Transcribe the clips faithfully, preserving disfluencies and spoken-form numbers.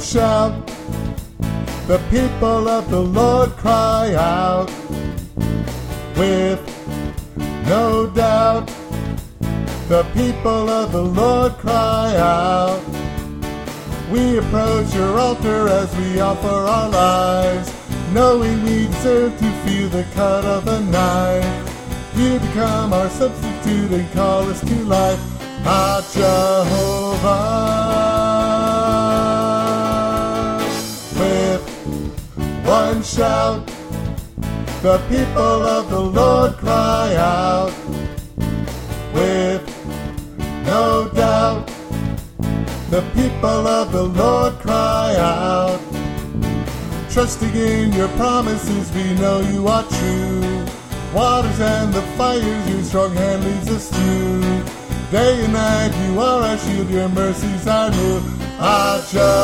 shout, the people of the Lord cry out. With no doubt, the people of the Lord cry out. We approach your altar as we offer our lives, knowing we deserve to feel the cut of a knife. You become our substitute and call us to life. Ah, Jehovah. With one shout, the people of the Lord cry out. With no doubt, the people of the Lord cry out. Trusting in your promises, we know you are true. Waters and the fires, your strong hand leads us through. Day and night, you are our shield, your mercies are new. Ah,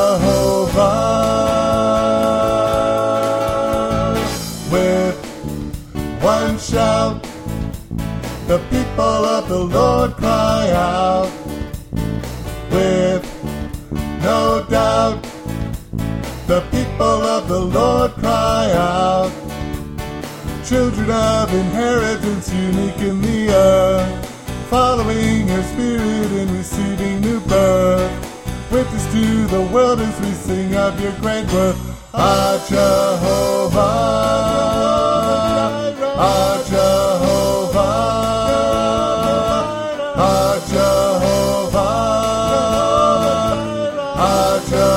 Jehovah. With one shout, the people of the Lord cry out. With no doubt, the people of the Lord cry out. Children of inheritance, unique in the earth, following your spirit and receiving new birth. Witness to the world as we sing of your great worth. Ah, Jehovah, ah, Jehovah, ah, Jehovah, ah,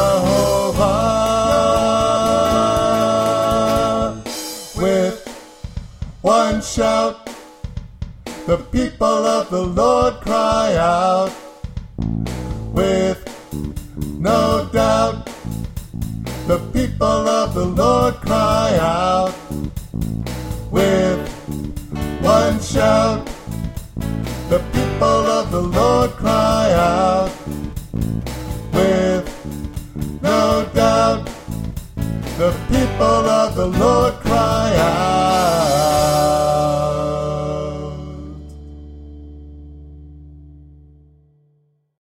Jehovah. With one shout, the people of the Lord cry out. With no doubt, the people of the Lord cry out. With one shout, the people of the Lord cry out. With no doubt, the people of the Lord cry out.